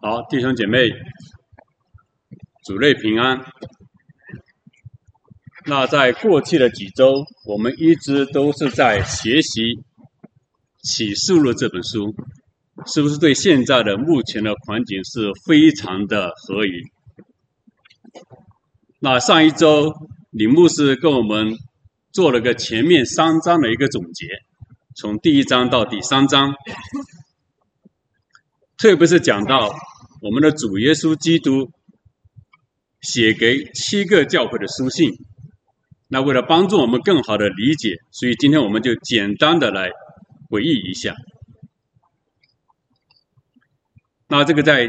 好，弟兄姐妹，主内平安。那在过去的几周，我们一直都是在学习《启示录》这本书，是不是对现在的目前的环境是非常的合宜？那上一周李牧师跟我们做了个前面3章的一个总结，从第1章到第3章，特别是讲到我们的主耶稣基督写给7个教会的书信。那为了帮助我们更好的理解，所以今天我们就简单的来回忆一下。那这个在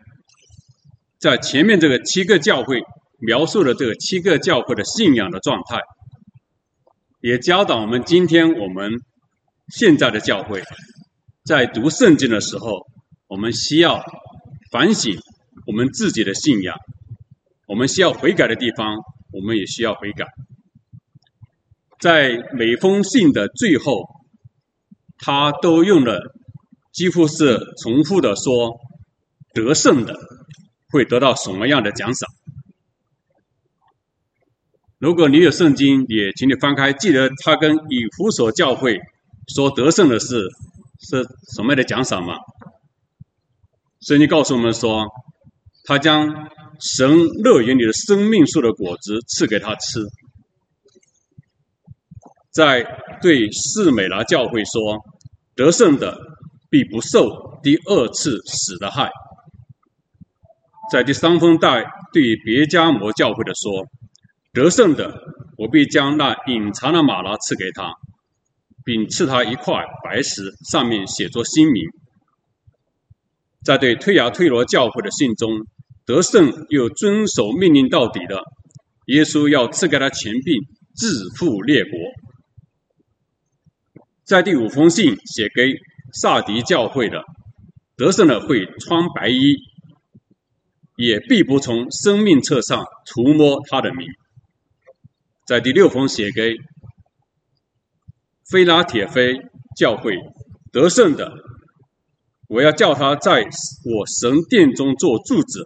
前面这个7个教会描述了这个7个教会的信仰的状态，也教导我们今天我们现在的教会在读圣经的时候，我们需要反省我们自己的信仰，我们需要悔改的地方，我们也需要悔改。在每封信的最后，他都用了几乎是重复的说，得胜的会得到什么样的奖赏。如果你有圣经，也请你翻开，记得他跟以弗所教会说得胜的是什么样的奖赏吗？圣经告诉我们说，他将神乐园里的生命树的果子赐给他吃。在对士美拿教会说，得胜的必不受第2次死的害。在第3封对别迦摩教会的说，得胜的我必将那隐藏的玛拿赐给他，并赐他一块白石，上面写着新名。在对推雅推罗教会的信中，得胜又遵守命令到底的，耶稣要赐给他权柄，治覆列国。在第5封信写给撒狄教会的，得胜的会穿白衣，也必不从生命册上涂抹他的名。在第6封写给非拉铁非教会，得胜的我要叫他在我神殿中做柱子，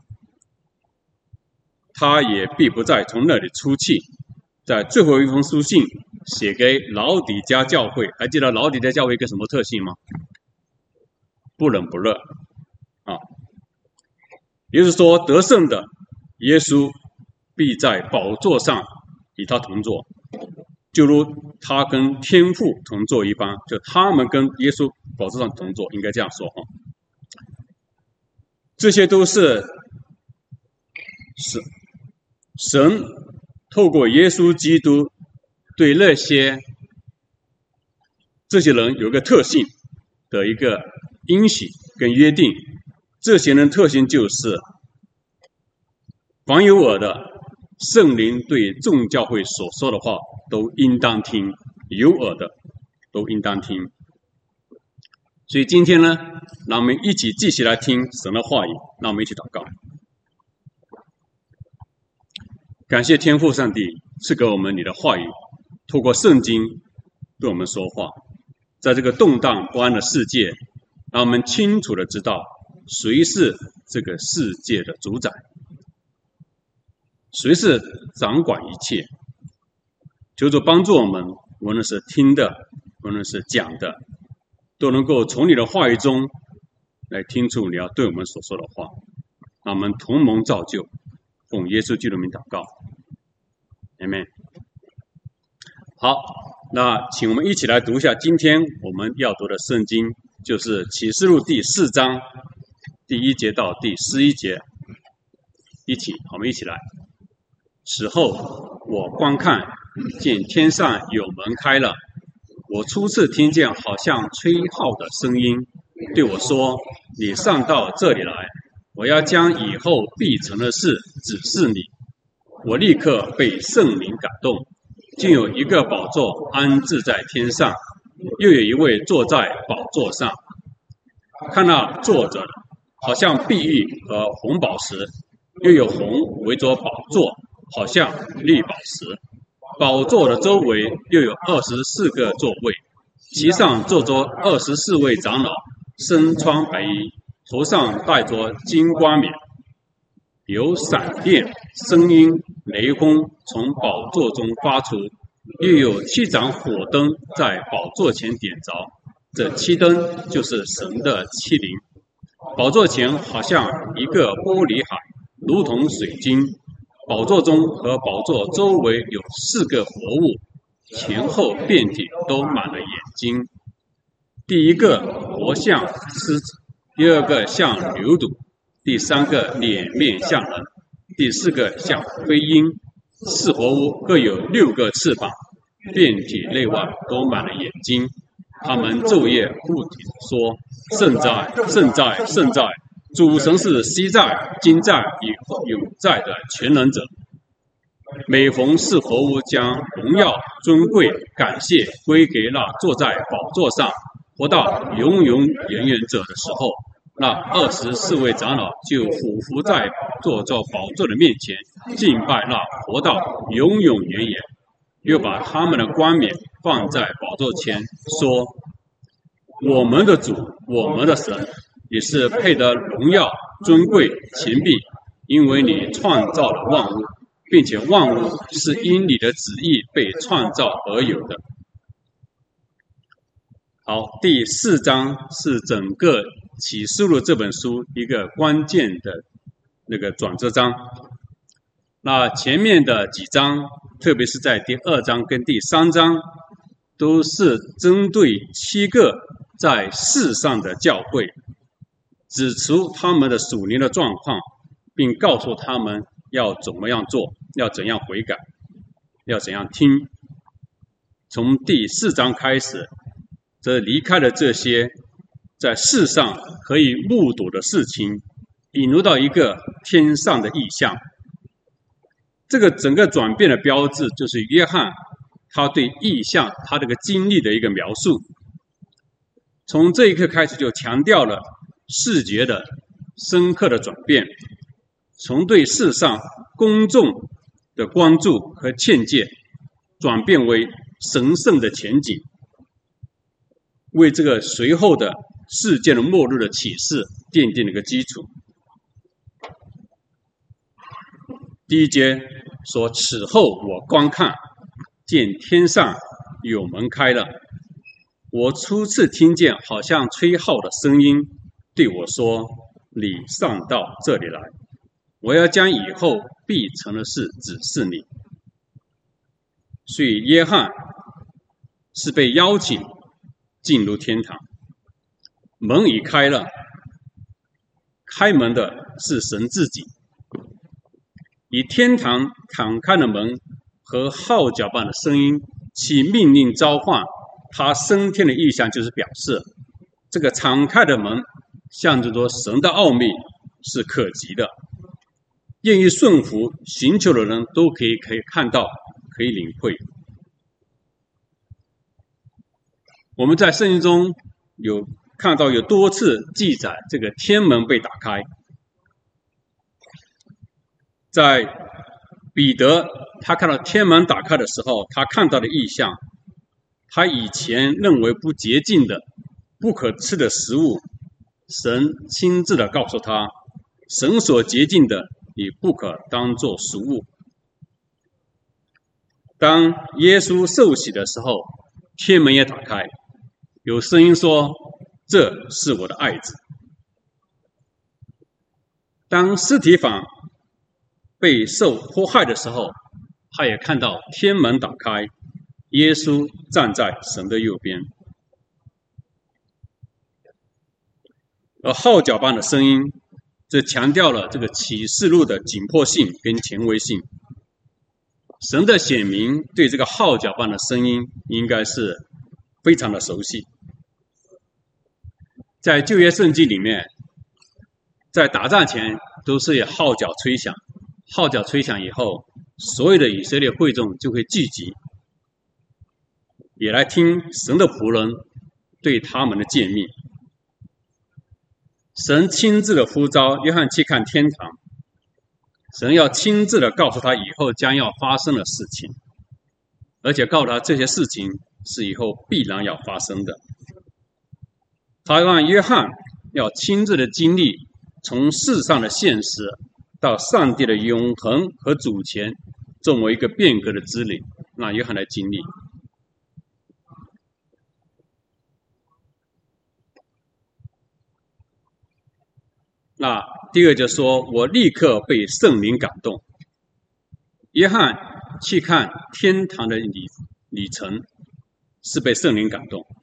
他也必不再从那里出去。在最后一封书信写给老底嘉教会，还记得老底嘉教会一个什么特性吗？不冷不热啊，也就是说，得胜的耶稣必在宝座上与他同坐，就如他跟天父同坐一般，就他们跟耶稣宝座上同坐，应该这样说哈。这些都是神透过耶稣基督对这些人有一个特性的一个应许跟约定。这些人特性就是，凡有耳的，圣灵对众教会所说的话都应当听，有耳的都应当听。所以今天呢，让我们一起继续来听神的话语，让我们一起祷告。感谢天父上帝赐给我们你的话语，透过圣经对我们说话。在这个动荡不安的世界，让我们清楚的知道谁是这个世界的主宰，谁是掌管一切。求主帮助我们，无论是听的，无论是讲的，都能够从你的话语中来听出你要对我们所说的话。让我们同盟造就，奉耶稣基督名祷告，阿们。好，那请我们一起来读一下今天我们要读的圣经，就是启示录第4章第1节到第11节。我们一起来。此后我观看，见天上有门开了，我初次听见好像吹号的声音，对我说，你上到这里来，我要将以后必成的事指示你。我立刻被圣灵感动，竟有一个宝座安置在天上，又有一位坐在宝座上。看那坐着的好像碧玉和红宝石，又有红围着宝座，好像绿宝石。宝座的周围又有24个座位，其上坐着24位长老，身穿白衣， 头上戴着金冠冕，有闪电、声音、雷轰从宝座中发出，又有7盏火灯在宝座前点着。这7灯就是神的7灵。宝座前好像一个玻璃海，如同水晶。宝座中和宝座周围有4个活物，前后遍体都满了眼睛。第一个活像狮子，第二个像牛犊，第3个脸面像人，第4个像飞鹰。4活物各有6个翅膀，遍体内外都满了眼睛。他们昼夜不停说：圣在，圣在，圣在！主神是昔在、今在、永在的全能者。每逢4活物将荣耀、尊贵、感谢归给那坐在宝座上活到永永远远者的时候，那24位长老就俯伏在坐宝座的面前，敬拜那活到永永远远，又把他们的冠冕放在宝座前，说：我们的主，我们的神，也是配得荣耀、尊贵、权柄，因为你创造了万物，并且万物是因你的旨意被创造而有的。好，第4章是整个启示录这本书一个关键的那个转折章。那前面的几章，特别是在第2章跟第3章，都是针对7个在世上的教会，指出他们的属灵的状况，并告诉他们要怎么样做，要怎样悔改，要怎样听。从第4章开始，则离开了这些在世上可以目睹的事情，引入到一个天上的意象。这个整个转变的标志，就是约翰他对意象他这个经历的一个描述。从这一刻开始，就强调了视觉的深刻的转变，从对世上公众的关注和劝诫，转变为神圣的前景，为这个随后的世界的末日的启示奠定了一个基础。第1节说：此后我观看，见天上有门开了，我初次听见好像吹号的声音对我说：你上到这里来，我要将以后必成的事指示你。所以约翰是被邀请进入天堂，门已开了，开门的是神自己，以天堂敞开的门和号角般的声音起命令召唤他升天的意象，就是表示这个敞开的门象征着神的奥秘是可及的，愿意顺服寻求的人都可以看到，可以领会。我们在圣经中有看到有多次记载这个天门被打开。在彼得他看到天门打开的时候，他看到的异象，他以前认为不洁净的不可吃的食物，神亲自的告诉他，神所洁净的你不可当作食物。当耶稣受洗的时候，天门也打开，有声音说：这是我的爱子。当司提反被受迫害的时候，他也看到天门打开，耶稣站在神的右边。而号角般的声音，这强调了这个启示录的紧迫性跟权威性。神的显明对这个号角般的声音应该是非常的熟悉。在旧约圣经里面，在打仗前都是有号角吹响，号角吹响以后，所有的以色列会众就会聚集，也来听神的仆人对他们的诫命。神亲自的呼召约翰去看天堂，神要亲自的告诉他以后将要发生的事情，而且告诉他这些事情是以后必然要发生的。他让约翰要亲自的经历从世上的现实到上帝的永恒和主权，作为一个变革的之旅，让约翰来经历。那第二就说，我立刻被圣灵感动。约翰去看天堂的旅程，是被圣灵感动。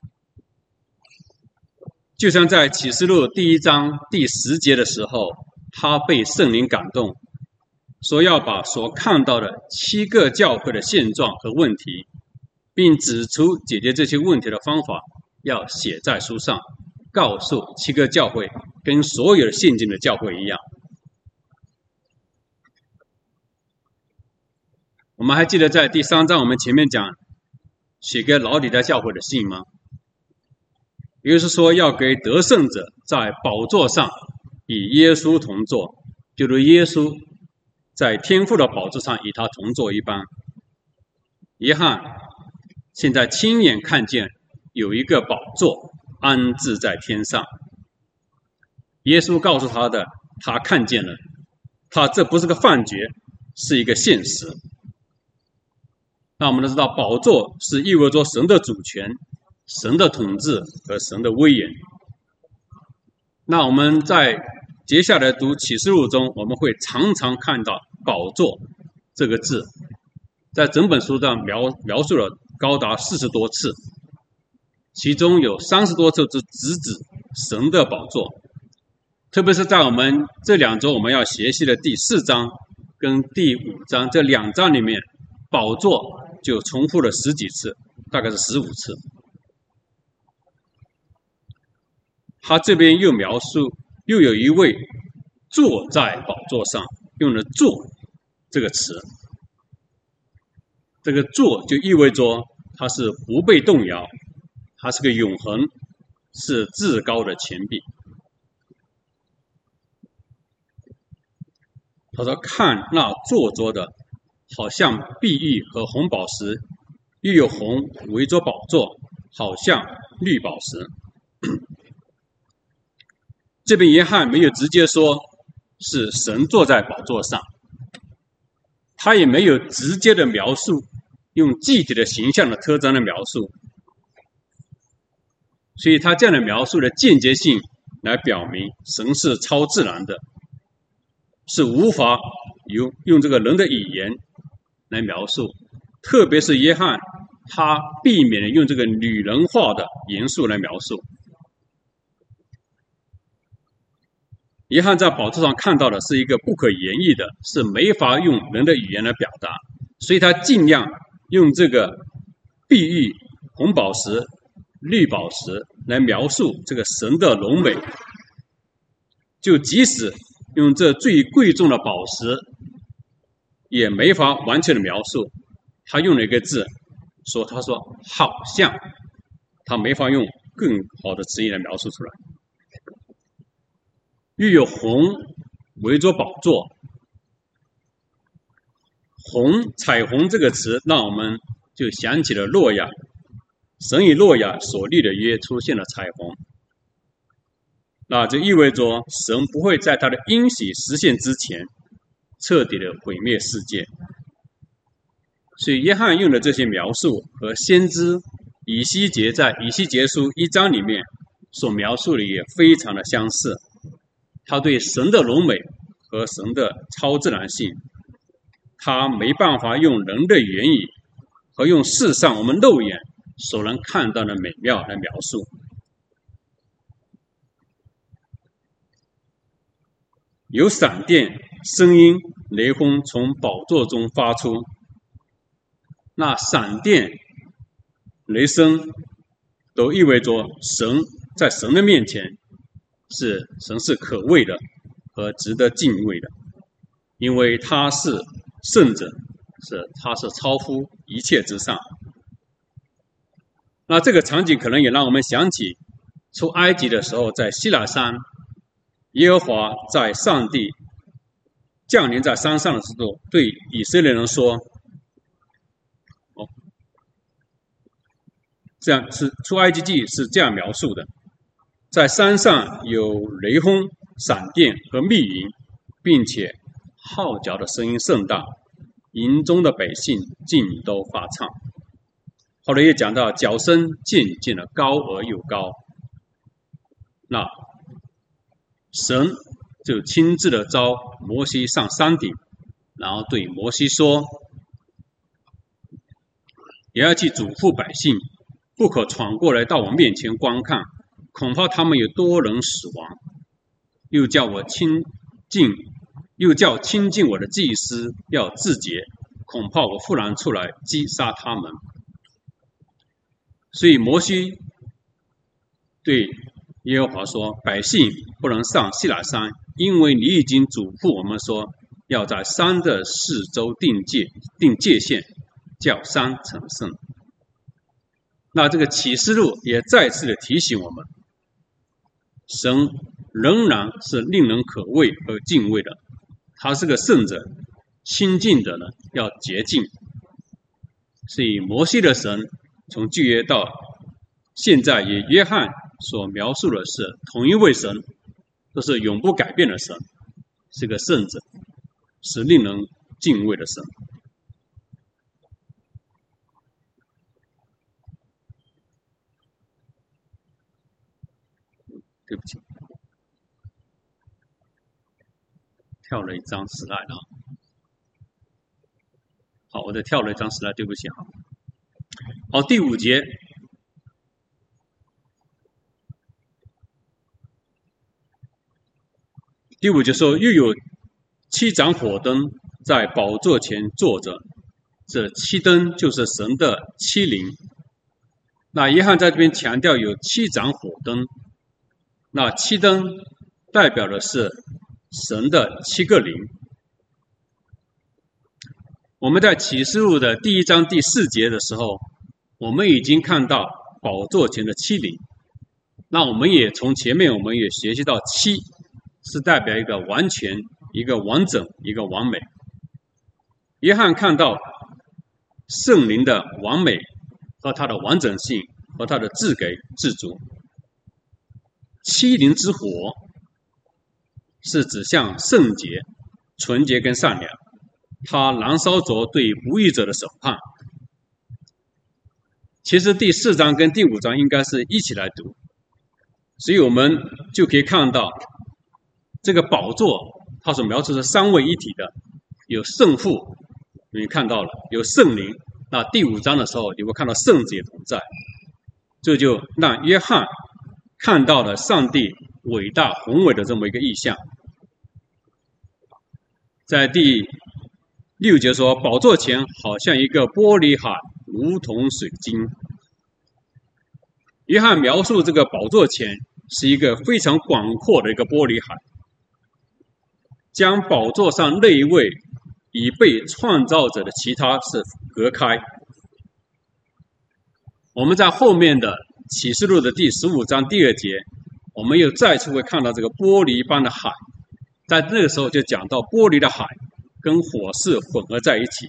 就像在启示录第1章第10节的时候，他被圣灵感动，说要把所看到的7个教会的现状和问题，并指出解决这些问题的方法，要写在书上，告诉7个教会，跟所有的现今的教会一样。我们还记得在第3章我们前面讲写给老底嘉教会的信吗？也就是说，要给得胜者在宝座上与耶稣同坐，就如耶稣在天父的宝座上与他同坐一般。约翰现在亲眼看见有一个宝座安置在天上，耶稣告诉他的，他看见了，他这不是个幻觉，是一个现实。那我们都知道，宝座是意味着神的主权、神的统治和神的威严。那我们在接下来读启示录中，我们会常常看到宝座这个字，在整本书上描述了高达40多次，其中有30多次是直指神的宝座。特别是在我们这2周我们要学习的第4章跟第5章这2章里面，宝座就重复了10几次，大概是15次。他这边又描述，又有一位坐在宝座上，用了“坐”这个词。这个“坐”就意味着他是不被动摇，他是个永恒，是至高的权柄。他说：“看那坐着的，好像碧玉和红宝石，又有红围着宝座，好像绿宝石。”这边约翰没有直接说是神坐在宝座上，他也没有直接的描述，用具体的形象的特征的描述，所以他这样的描述的间接性来表明神是超自然的，是无法用这个人的语言来描述。特别是约翰，他避免了用这个女人化的元素来描述。约翰在宝座上看到的是一个不可言喻的，是没法用人的语言来表达，所以他尽量用这个碧玉、红宝石、绿宝石来描述这个神的荣美。就即使用这最贵重的宝石，也没法完全的描述。他用了一个字，他说好像，他没法用更好的词语来描述出来。又有红围着宝座，彩虹这个词让我们就想起了诺亚，神与诺亚所立的约出现了彩虹，那就意味着神不会在他的应许实现之前彻底的毁灭世界。所以约翰用的这些描述和先知以西结在以西结书1章里面所描述的也非常的相似。他对神的荣美和神的超自然性，他没办法用人的言语和用世上我们肉眼所能看到的美妙来描述。有闪电、声音、雷轰从宝座中发出，那闪电、雷声都意味着神在神的面前神是可畏的和值得敬畏的，因为他是圣者，他是超乎一切之上。那这个场景可能也让我们想起出埃及的时候，在西乃山，耶和华在上帝降临在山上的时候，对以色列人说：“这样是出埃及记是这样描述的。 在山上有雷轰、闪电和密云，并且号角的声音甚大，营中的百姓尽都发颤。后来也讲到角声渐渐的高而又高，那神就亲自的召摩西上山顶，然后对摩西说，也要去嘱咐百姓，不可闯过来到我面前观看，恐怕他们有多人死亡。又叫亲近我的祭司要自洁，恐怕我忽然出来击杀他们。所以摩西对耶和华说，百姓不能上西乃山，因为你已经嘱咐我们说，要在山的四周定界限，叫山成圣。那这个启示录也再次的提醒我们，神仍然是令人可畏而敬畏的，他是个圣者，亲近的呢要洁净。所以摩西的神从旧约到现在，也约翰所描述的是同一位神，都是永不改变的神，是个圣者，是令人敬畏的神。对不起，跳了一张slide啊。好，我再跳了一张slide，对不起哈。好，第5节。第5节说，又有7盏火灯在宝座前坐着，这7灯就是神的7灵。那约翰在这边强调有7盏火灯，那7灯代表的是神的7个灵。我们在启示录的第1章第4节的时候，我们已经看到宝座前的7灵。那我们也从前面我们也学习到7是代表一个完全、一个完整、一个完美。约翰看到圣灵的完美和它的完整性和它的自给自足。7灵之火是指向圣洁、纯洁跟善良，它燃烧着对不义者的审判。其实第4章跟第5章应该是一起来读，所以我们就可以看到这个宝座它所描述的3位一体的，有圣父，你看到了，有圣灵。那第5章的时候，你会看到圣子也同在，这就让约翰看到了上帝伟大宏伟的这么一个意象。在第6节说，宝座前好像一个玻璃海，如同水晶。约翰描述这个宝座前是一个非常广阔的一个玻璃海，将宝座上那一位已被创造者的其他是隔开。我们在后面的启示录的第15章第2节，我们又再次会看到这个玻璃般的海，在那个时候就讲到玻璃的海跟火势混合在一起，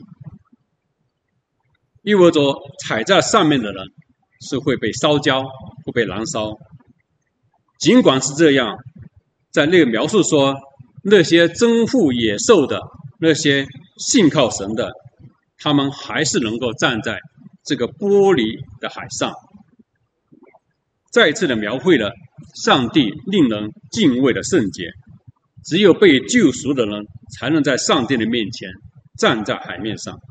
意味着踩在上面的人是会被烧焦，会被燃烧。尽管是这样，在那个描述说，那些憎恶野兽的，那些信靠神的，他们还是能够站在这个玻璃的海上。再一次的描绘了上帝令人敬畏的圣洁，只有被救赎的人才能在上帝的面前站在海面上。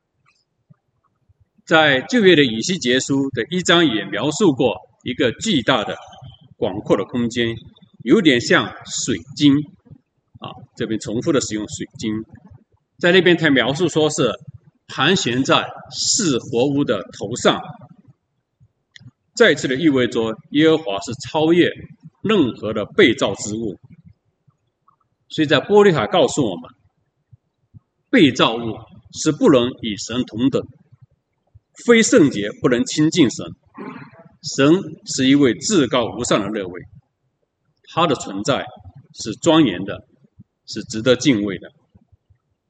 在旧约的以西结书的1章也描述过一个巨大的广阔的空间，有点像水晶啊，这边重复的使用水晶。在那边他描述说是盘旋在4活物的头上，再次的意味着耶和华是超越任何的被造之物。所以在玻璃海告诉我们，被造物是不能与神同等，非圣洁不能亲近神。神是一位至高无上的那位，他的存在是庄严的，是值得敬畏的。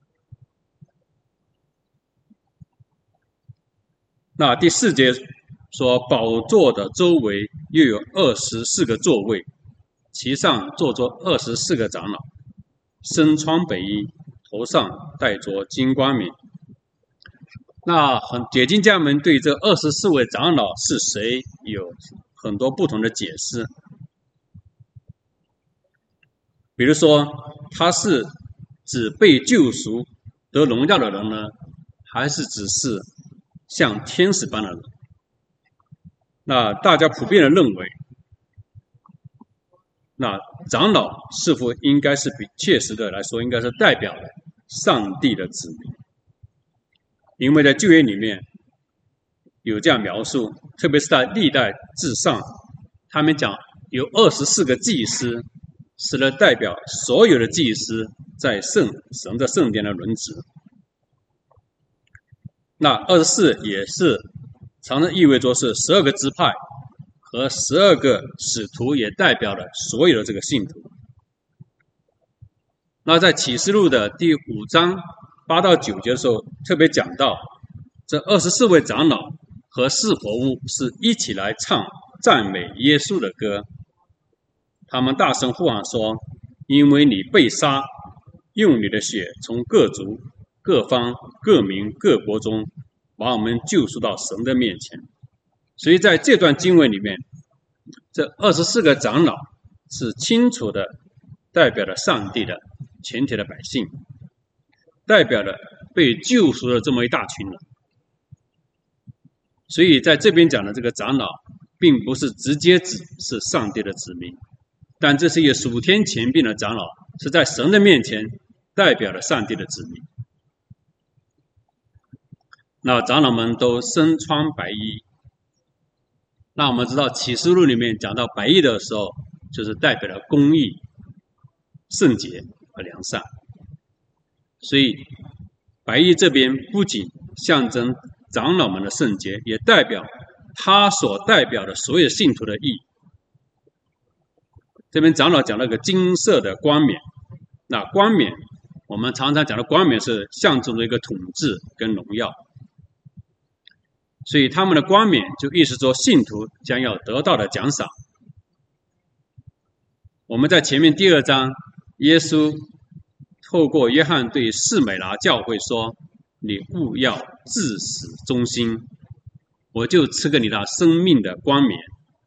那第4节说宝座的周围又有24个座位，其上坐着24个长老，身穿白衣，头上戴着金冠冕。那解经家们对这24位长老是谁有很多不同的解释。比如说，他是指被救赎得荣耀的人呢，还是只是像天使般的人？那大家普遍的认为，那长老似乎应该是比切实的来说，应该是代表了上帝的子民。因为在旧约里面有这样描述，特别是在历代志上，他们讲有24个祭司，是来代表所有的祭司在神的圣殿的轮值。那24也是常常意味着是12个支派和12个使徒，也代表了所有的这个信徒。那在启示录的第5章8到9节的时候，特别讲到这24位长老和四活物是一起来唱赞美耶稣的歌。他们大声呼喊说：因为你被杀，用你的血从各族、各方、各民、各国中把我们救赎到神的面前。所以在这段经文里面，这24个长老是清楚的代表了上帝的全体的百姓，代表了被救赎的这么一大群人。所以在这边讲的这个长老并不是直接指是上帝的子民，但这是一个属天权柄的长老，是在神的面前代表了上帝的子民。那长老们都身穿白衣，那我们知道启示录里面讲到白衣的时候，就是代表了公义、圣洁和良善。所以白衣这边不仅象征长老们的圣洁，也代表他所代表的所有信徒的义。这边长老讲了个金色的冠冕，那冠冕我们常常讲的冠冕是象征着一个统治跟荣耀，所以他们的冠冕就意思说信徒将要得到的奖赏。我们在前面第2章，耶稣透过约翰对士美拿教会说：你务要至死忠心，我就赐给你那生命的冠冕。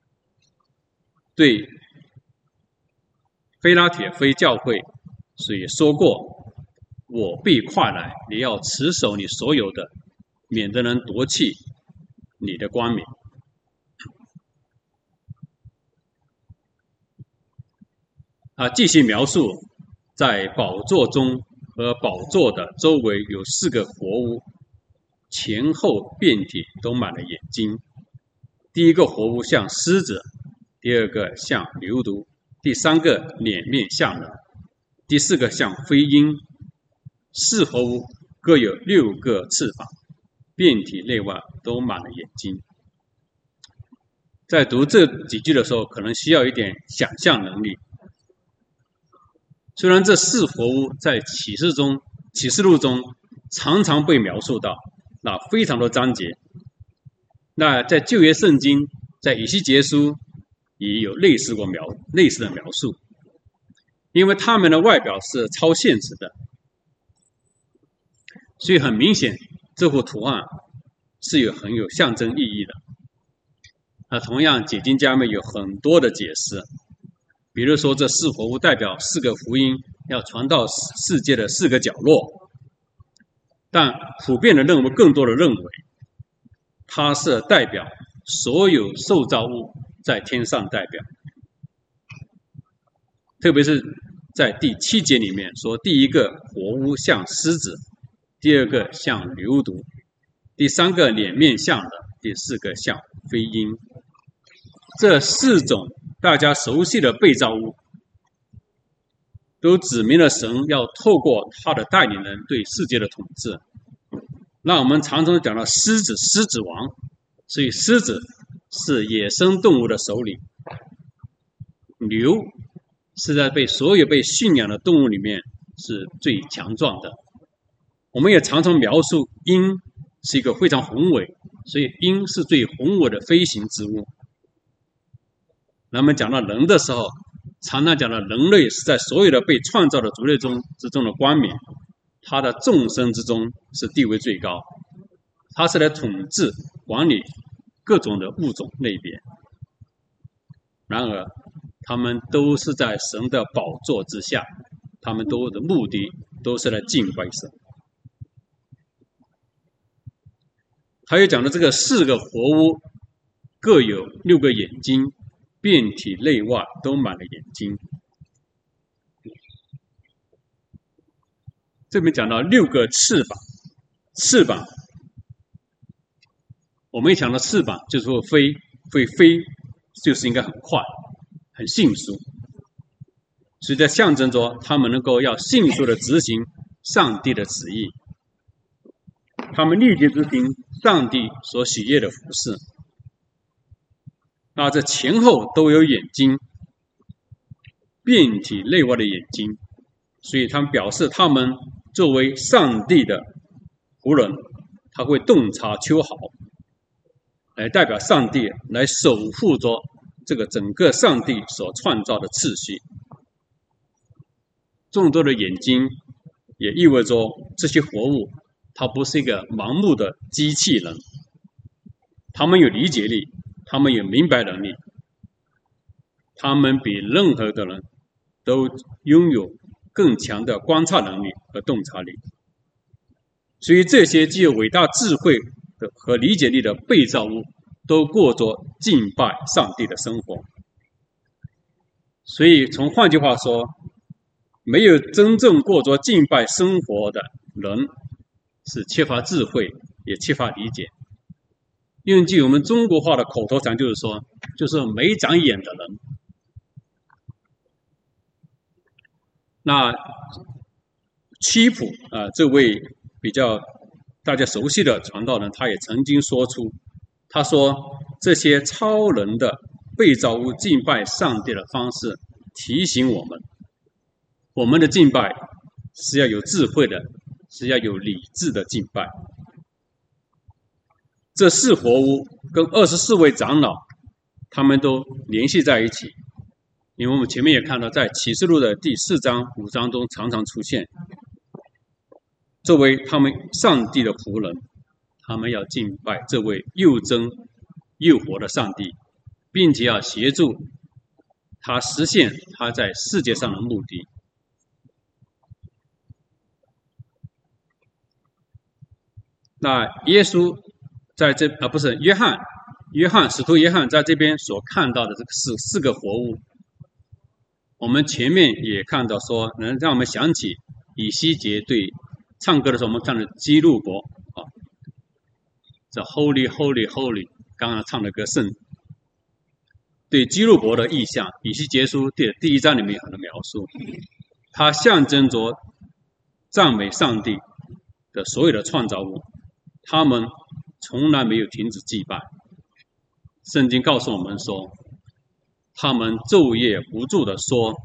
对非拉铁非教会所以说过：我必快来，你要持守你所有的，免得人夺去你的冠冕。继续描述，在宝座中和宝座的周围有4个活物，前后遍体都满了眼睛。第一个活物像狮子，第2个像牛犊，第3个脸面像人，第4个像飞鹰。4活物各有6个翅膀，遍体内外都满了眼睛。在读这几句的时候，可能需要一点想象能力。虽然这4活物在启示录中常常被描述到，那非常多章节。那在旧约圣经，在以西结书也有类似的描述，因为他们的外表是超现实的，所以很明显这幅图案是很有象征意义的。同样解经家们有很多的解释，比如说这4活物代表4个福音要传到世界的4个角落，但普遍的更多的认为它是代表所有受造物在天上代表。特别是在第7节里面说，第1个活物像狮子，第2个像牛犊，第3个脸面像人，第4个像飞鹰。这4种大家熟悉的被造物，都指明了神要透过他的带领人对世界的统治。那我们常常讲到狮子王，所以狮子是野生动物的首领，牛是在所有被驯养的动物里面是最强壮的。我们也常常描述鹰是一个非常宏伟所以鹰是最宏伟的飞行之物。那么讲到人的时候，常常讲到人类是在所有的被创造的族类之中的冠冕，他的众生之中是地位最高，他是来统治管理各种的物种类别。然而他们都是在神的宝座之下，他们都的目的都是来敬拜神。他又讲的这个4个活物各有6个眼睛，遍体内外都满了眼睛。这边讲到6个翅膀，翅膀我们一讲到翅膀就是说飞，会飞就是应该很快很迅速，所以在象征着他们能够要迅速的执行上帝的旨意，他们立即执行上帝所喜悦的服事。那这前后都有眼睛，遍体内外的眼睛，所以他们表示他们作为上帝的仆人，他会洞察秋毫，来代表上帝来守护着这个整个上帝所创造的秩序。众多的眼睛也意味着这些活物它不是一个盲目的机器人，他们有理解力，他们有明白能力，他们比任何的人都拥有更强的观察能力和洞察力。所以这些具有伟大智慧的和理解力的被造物都过着敬拜上帝的生活。所以从换句话说，没有真正过着敬拜生活的人是缺乏智慧也缺乏理解。用句我们中国话的口头禅就是说，就是没长眼的人。那屈普这位比较大家熟悉的传道人，他也曾经说出，他说这些超人的被造物敬拜上帝的方式提醒我们，我们的敬拜是要有智慧的，是要有理智的敬拜。这4活物跟24位长老他们都联系在一起，因为我们前面也看到，在启示录的第4章5章中常常出现，作为他们上帝的仆人，他们要敬拜这位又真又活的上帝，并且要协助他实现他在世界上的目的。那耶稣在这不是约翰使徒约翰在这边所看到的这个4个活物，我们前面也看到说，能让我们想起以西结对唱歌的时候我们唱的基路伯这 Holy Holy Holy 刚刚唱的歌圣，对基路伯的意象，以西结书第1章里面有很多描述，它象征着赞美上帝的所有的创造物，他们从来没有停止祭拜。圣经告诉我们说，他们昼夜不住的说，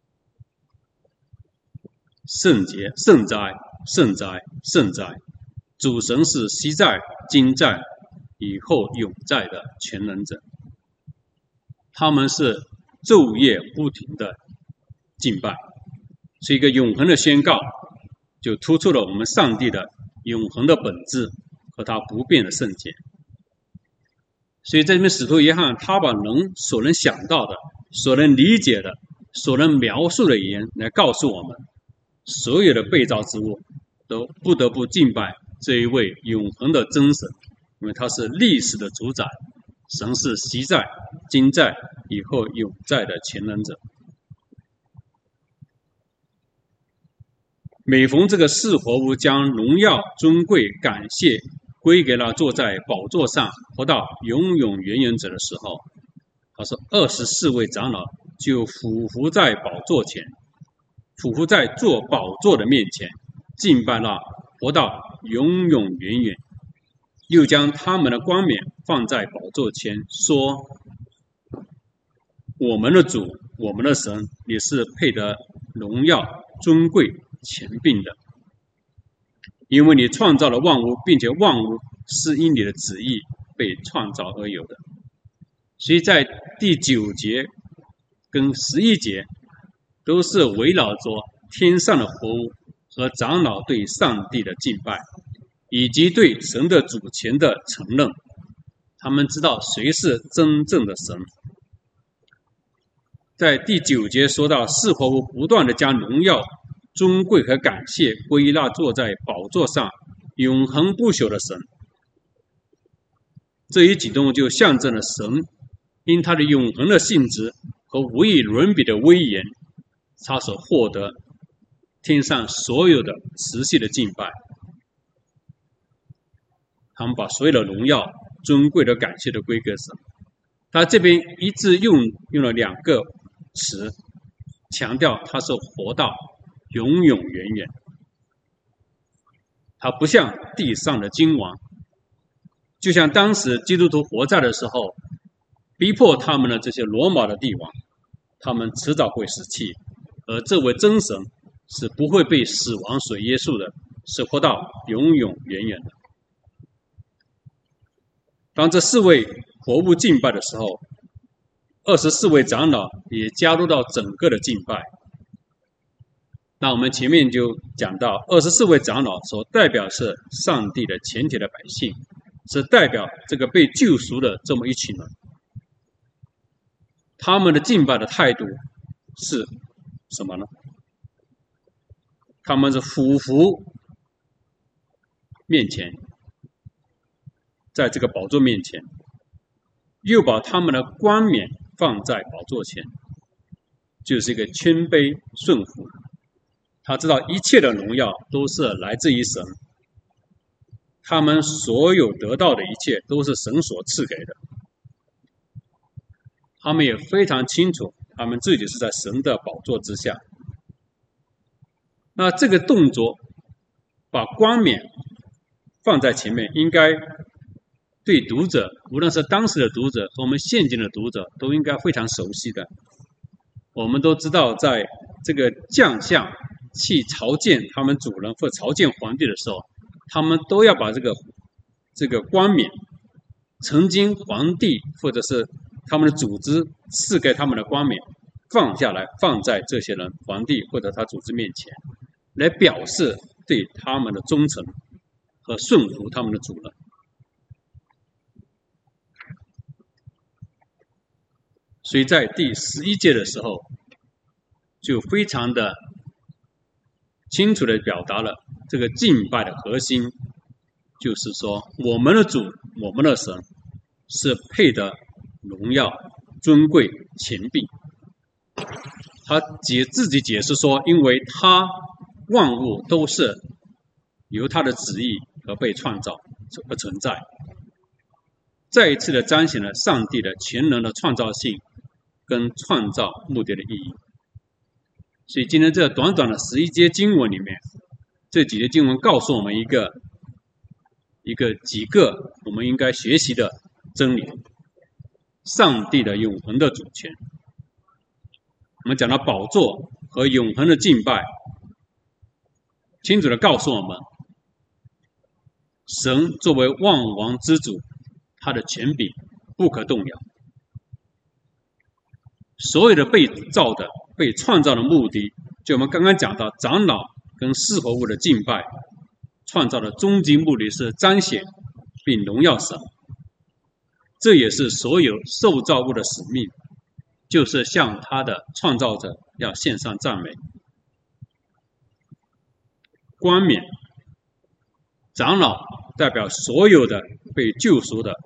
圣洁、圣哉、圣哉、圣哉，主神是昔在、今在、以后永在的全能者。他们是昼夜不停的敬拜，是一个永恒的宣告，就突出了我们上帝的永恒的本质和他不变的圣洁。所以在这边使徒约翰他把人所能想到的、所能理解的、所能描述的语言来告诉我们，所有的被造之物都不得不敬拜这一位永恒的真神，因为他是历史的主宰，神是昔在、今在、以后永在的全能者。每逢这个4活物将荣耀、尊贵、感谢归给了坐在宝座上活到永永远远者的时候，他说24位长老就俯伏在宝座前，俯伏在坐宝座的面前，敬拜那活到永永远远，又将他们的冠冕放在宝座前，说，我们的主，我们的神，你是配得荣耀、尊贵、权柄的，因为你创造了万物，并且万物是因你的旨意被创造而有的。所以在第9节跟11节都是围绕着天上的活物和长老对上帝的敬拜，以及对神的主权的承认。他们知道谁是真正的神。在第9节说到四活物不断的将荣耀、尊贵和感谢归纳坐在宝座上永恒不朽的神。这一举动就象征了神因他的永恒的性质和无与伦比的威严，他所获得天上所有的持续的敬拜。他们把所有的荣耀、尊贵的感谢都归给神。他这边一致用了2个词，强调他是活到永永远远。他不像地上的君王，就像当时基督徒活在的时候，逼迫他们的这些罗马的帝王，他们迟早会死去，而这位真神是不会被死亡所约束的，是活到永永远远的。当这4位活物敬拜的时候，24位长老也加入到整个的敬拜。那我们前面就讲到，24位长老所代表是上帝的全体的百姓，是代表这个被救赎的这么一群人。他们的敬拜的态度是什么呢？他们是俯伏面前，在这个宝座面前，又把他们的冠冕放在宝座前，就是一个谦卑顺服。他知道一切的荣耀都是来自于神，他们所有得到的一切都是神所赐给的。他们也非常清楚，他们自己是在神的宝座之下。那这个动作，把冠冕放在前面，应该对读者，无论是当时的读者和我们现今的读者，都应该非常熟悉的。我们都知道，在这个将相去朝见他们主人或朝见皇帝的时候，他们都要把这个冠冕，曾经皇帝或者是他们的组织赐给他们的冠冕，放下来，放在这些人皇帝或者他组织面前，来表示对他们的忠诚和顺服他们的主人。所以在第11节的时候，就非常的清楚地表达了这个敬拜的核心，就是说我们的主，我们的神是配得荣耀、尊贵、权柄。他自己解释说，因为他万物都是由他的旨意而被创造而存在，再一次的彰显了上帝的全能的创造性跟创造目的的意义。所以今天这短短的11节经文里面，这几节经文告诉我们几个我们应该学习的真理：上帝的永恒的主权。我们讲到宝座和永恒的敬拜，清楚地告诉我们，神作为万王之主，他的权柄不可动摇。所有的被造的、被创造的目的，就我们刚刚讲到长老跟四活物的敬拜，创造的终极目的是彰显并荣耀神。这也是所有受造物的使命，就是向他的创造者要献上赞美。冠冕，长老代表所有的被救赎的，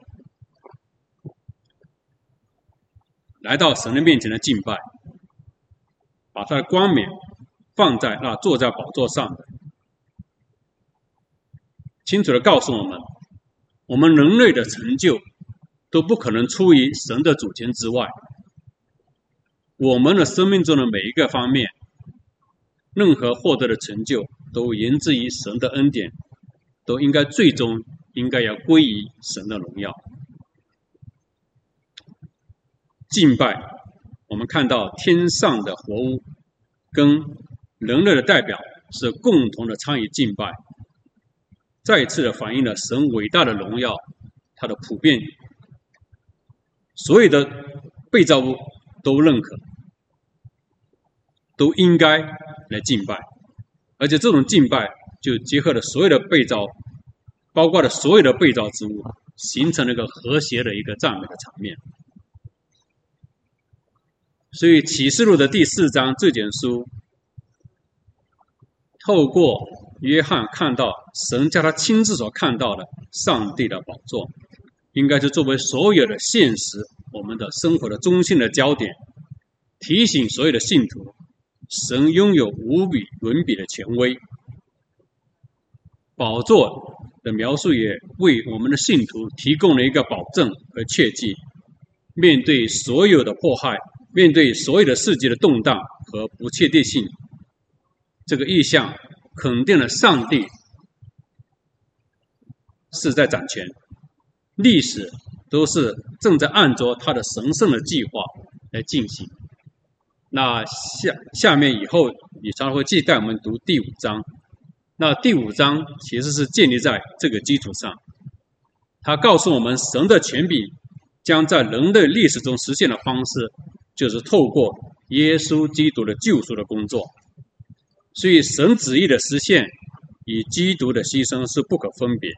来到神的面前的敬拜，把他的冠冕放在那坐在宝座上的，清楚地告诉我们，我们人类的成就都不可能出于神的主权之外。我们的生命中的每一个方面，任何获得的成就都源自于神的恩典，都应该最终应该要归于神的荣耀。敬拜，我们看到天上的活物跟人类的代表是共同的参与敬拜， 再一次的反映了神伟大的荣耀，它的普遍，所有的被造物都认可，都应该来敬拜，而且这种敬拜就结合了所有的被造，包括了所有的被造之物，形成了一个和谐的一个赞美的场面。所以启示录的第4章这卷书，透过约翰看到神叫他亲自所看到的上帝的宝座，应该是作为所有的现实我们的生活的中心的焦点，提醒所有的信徒，神拥有无比伦比的权威。宝座的描述也为我们的信徒提供了一个保证和切记，面对所有的迫害，面对所有的世界的动荡和不确定性，这个意象肯定了上帝是在掌权，历史都是正在按着他的神圣的计划来进行。那下面以后也常会继带我们读第5章，那第5章其实是建立在这个基础上，他告诉我们神的权柄将在人类历史中实现的方式，就是透过耶稣基督的救赎的工作。所以神旨意的实现与基督的牺牲是不可分别。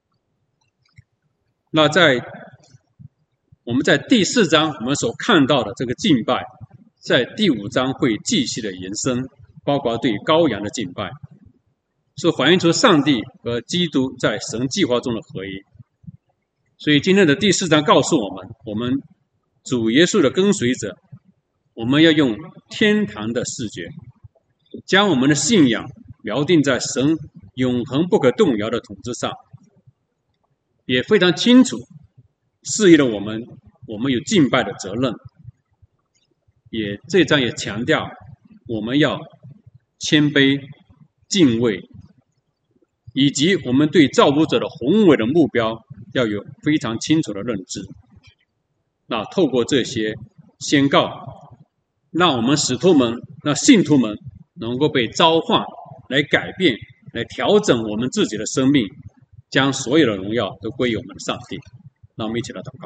那我们在第4章我们所看到的这个敬拜，在第5章会继续的延伸，包括对羔羊的敬拜，是反映出上帝和基督在神计划中的合一。所以今天的第4章告诉我们，我们主耶稣的跟随者，我们要用天堂的视觉，将我们的信仰锚定在神永恒不可动摇的统治上，也非常清楚示意了我们有敬拜的责任。这一章也强调我们要谦卑敬畏，以及我们对造物者的宏伟的目标要有非常清楚的认知。那透过这些宣告，让我们使徒们，让信徒们能够被召唤来改变，来调整我们自己的生命，将所有的荣耀都归于我们的上帝。让我们一起来祷告。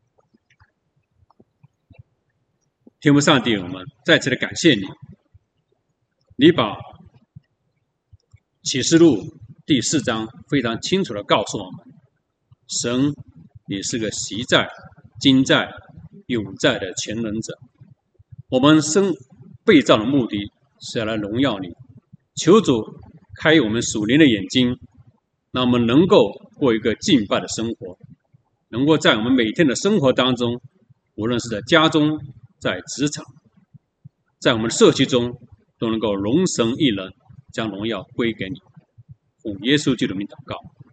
天父上帝，我们再次的感谢你，你把启示录第4章非常清楚的告诉我们，神你是个习在、今在、永在的全能者。我们被造的目的是要来荣耀你，求主开我们属灵的眼睛，让我们能够过一个敬拜的生活，能够在我们每天的生活当中，无论是在家中、在职场、在我们的社区中，都能够荣神益人，将荣耀归给你。奉耶稣基督的名祷告。